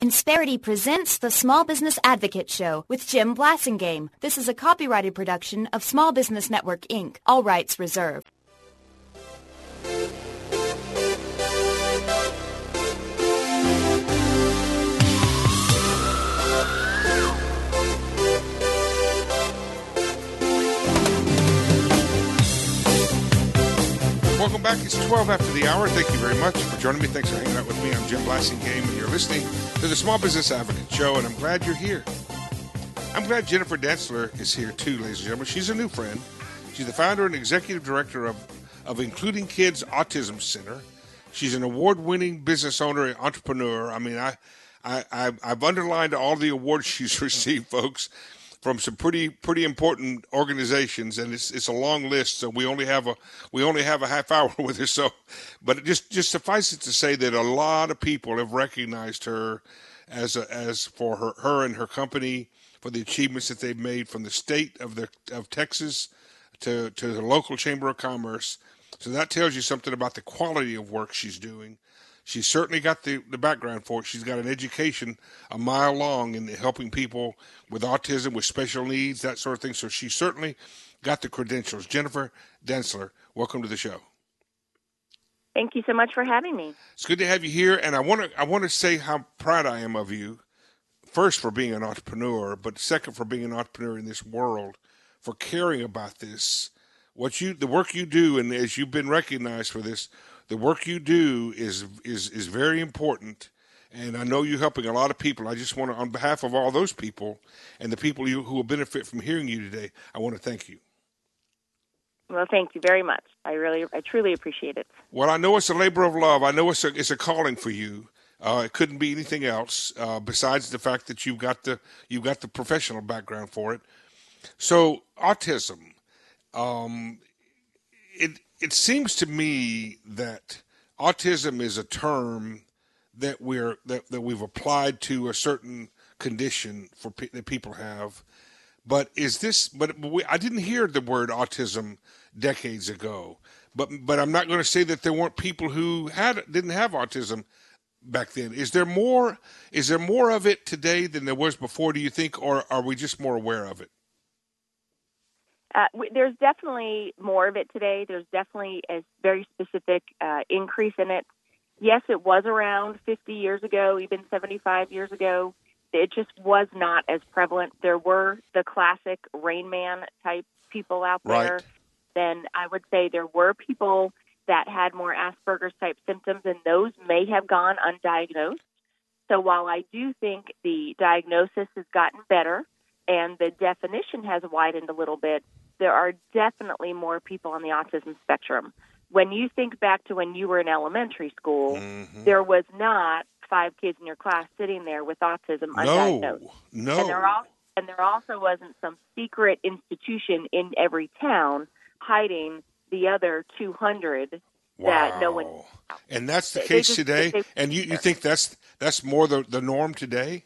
Insperity presents the Small Business Advocate Show with Jim Blasingame. This is a copyrighted production of Small Business Network, Inc. All rights reserved. Welcome back. It's 12 after the hour. Thank you very much for joining me. Thanks for hanging out with me. I'm Jim Blasingame, and you're listening to the Small Business Advocate Show, and I'm glad you're here. I'm glad Jennifer Densler is here, too, ladies and gentlemen. She's a new friend. She's the founder and executive director of Including Kids Autism Center. She's an award-winning business owner and entrepreneur. I mean, I've underlined all the awards she's received, folks, from some pretty important organizations, and it's a long list. So we only have a half hour with her. So, but it just suffice it to say that a lot of people have recognized her as for her and her company for the achievements that they've made from the state of Texas to the local chamber of commerce. So that tells you something about the quality of work she's doing. She's certainly got the background for it. She's got an education a mile long in helping people with autism, with special needs, that sort of thing. So she's certainly got the credentials. Jennifer Densler, welcome to the show. Thank you so much for having me. It's good to have you here, and I want to say how proud I am of you. First, for being an entrepreneur, but second, for being an entrepreneur in this world, for caring about this. The work you do, and as you've been recognized for this, the work you do is very important, and I know you're helping a lot of people. I just want to, on behalf of all those people and the people who will benefit from hearing you today, I want to thank you. Well, thank you very much. I truly appreciate it. Well, I know it's a labor of love. I know it's a calling for you. It couldn't be anything else besides the fact that you've got the professional background for it. So, autism. It seems to me that autism is a term that we've applied to a certain condition that people have. But I didn't hear the word autism decades ago. But I'm not going to say that there weren't people who didn't have autism back then. Is there more of it today than there was before, do you think, or are we just more aware of it? There's definitely more of it today. There's definitely a very specific increase in it. Yes, it was around 50 years ago, even 75 years ago. It just was not as prevalent. There were the classic Rain Man type people out there. Right. Then I would say there were people that had more Asperger's type symptoms, and those may have gone undiagnosed. So while I do think the diagnosis has gotten better and the definition has widened a little bit, there are definitely more people on the autism spectrum. When you think back to when you were in elementary school, mm-hmm. there was not 5 kids in your class sitting there with autism undiagnosed. No. And there also wasn't some secret institution in every town hiding the other 200 that no one knew. And that's the case today? And you think that's more the norm today?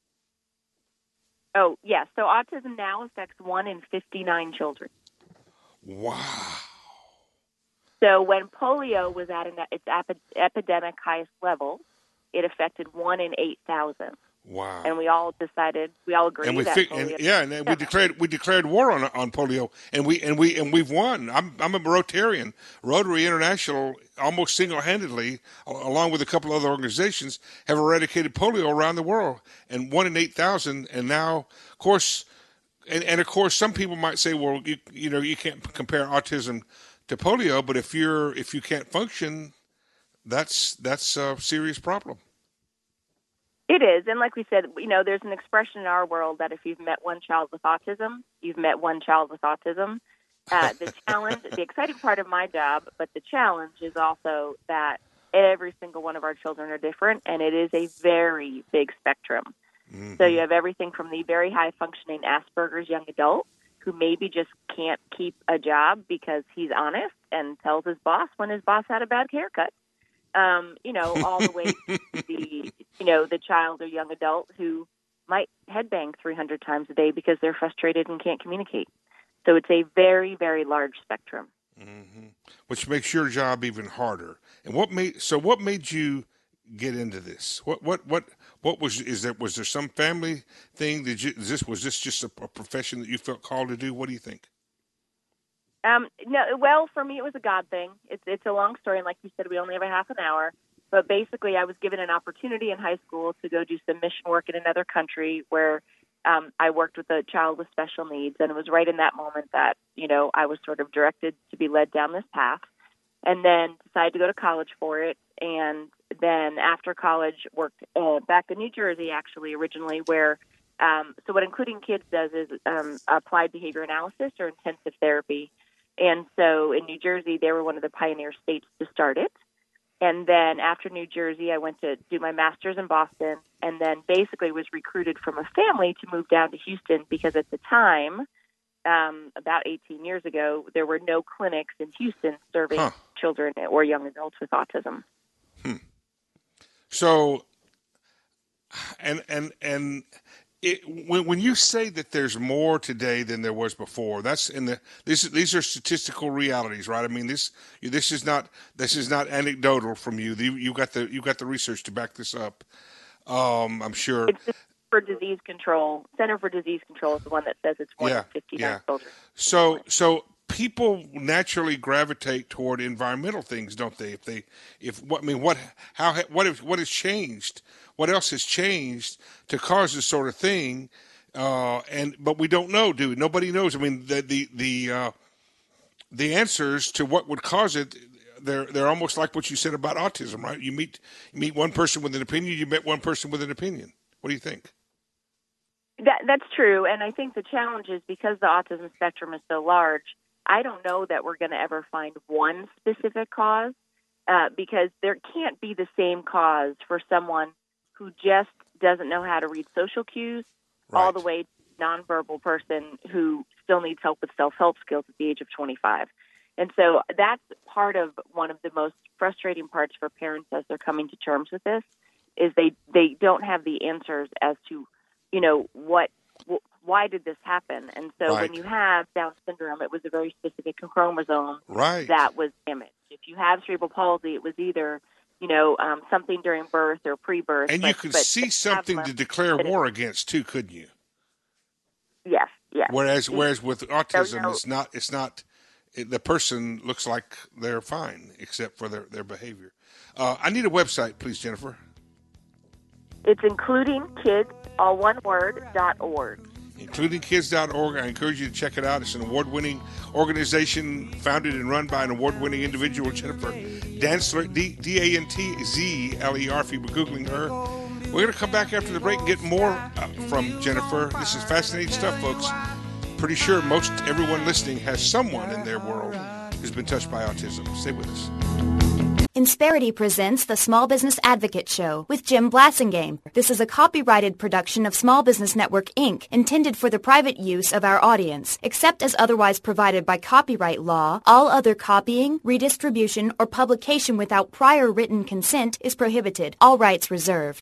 Oh, yes. So autism now affects 1 in 59 children. Wow. So when polio was at its epidemic highest level, it affected 1 in 8,000. Wow. And we all agreed and that we declared war on polio, and we've won. I'm a Rotarian. Rotary International almost single-handedly, along with a couple other organizations, have eradicated polio around the world, and 1 in 8,000. And now, of course, and of course, some people might say, well, you can't compare autism to polio, but if you can't function, that's a serious problem. It is, and like we said, there's an expression in our world that if you've met one child with autism, you've met one child with autism. The challenge, the exciting part of my job, but the challenge is also that every single one of our children are different, and it is a very big spectrum. Mm-hmm. So you have everything from the very high-functioning Asperger's young adult who maybe just can't keep a job because he's honest and tells his boss when his boss had a bad haircut. All the way to the child or young adult who might headbang 300 times a day because they're frustrated and can't communicate. So it's a very, very large spectrum. Mm-hmm. Which makes your job even harder. And what made you get into this? What Was there some family thing? Was this just a profession that you felt called to do? What do you think? No, well, for me, it was a God thing. It's a long story, and like you said, we only have a half an hour. But basically, I was given an opportunity in high school to go do some mission work in another country where I worked with a child with special needs, and it was right in that moment that, I was sort of directed to be led down this path, and then decided to go to college for it. And then after college, worked back in New Jersey, actually, originally, where so what Including Kids does is applied behavior analysis or intensive therapy. And so in New Jersey, they were one of the pioneer states to start it. And then after New Jersey, I went to do my master's in Boston, and then basically was recruited from a family to move down to Houston because at the time, about 18 years ago, there were no clinics in Houston serving children or young adults with autism. So, when you say that there's more today than there was before, these are statistical realities, right? I mean, this is not anecdotal from you. You got the research to back this up. I'm sure. It's the Center for Disease Control is the one that says it's more than 59 children. So people naturally gravitate toward environmental things, don't they? What has changed? What else has changed to cause this sort of thing? But we don't know, do we? Nobody knows. I mean, the answers to what would cause it, they're almost like what you said about autism, right? You meet one person with an opinion, you met one person with an opinion. What do you think? That's true, and I think the challenge is because the autism spectrum is so large, I don't know that we're going to ever find one specific cause because there can't be the same cause for someone who just doesn't know how to read social cues all the way to a nonverbal person who still needs help with self-help skills at the age of 25. And so that's part of one of the most frustrating parts for parents as they're coming to terms with this is they don't have the answers as to, why did this happen? And so when you have Down syndrome, it was a very specific chromosome that was damaged. If you have cerebral palsy, it was either something during birth or pre-birth. And you could see something to declare war against too, couldn't you? Yes. Whereas with autism, it's not. The person looks like they're fine except for their behavior. I need a website, please, Jennifer. It's includingkids, all one word, .org. Includingkids.org. I encourage you to check it out. It's an award-winning organization founded and run by an award-winning individual, Jennifer Dantzler, Dantzler, if you were Googling her. We're going to come back after the break and get more from Jennifer. This is fascinating stuff, folks. Pretty sure most everyone listening has someone in their world who's been touched by autism. Stay with us. Insperity presents the Small Business Advocate Show with Jim Blasingame. This is a copyrighted production of Small Business Network, Inc., intended for the private use of our audience. Except as otherwise provided by copyright law, all other copying, redistribution, or publication without prior written consent is prohibited. All rights reserved.